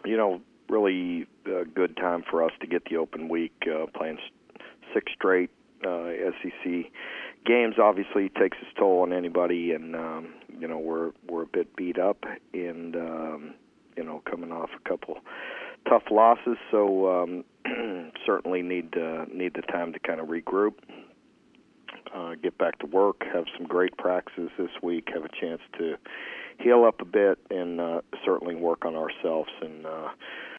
really a good time for us to get the open week, playing 6 straight SEC games. Obviously takes its toll on anybody, and we're a bit beat up, and coming off a couple tough losses, so certainly need the time to kind of regroup, get back to work, have some great practices this week, have a chance to heal up a bit, and certainly work on ourselves and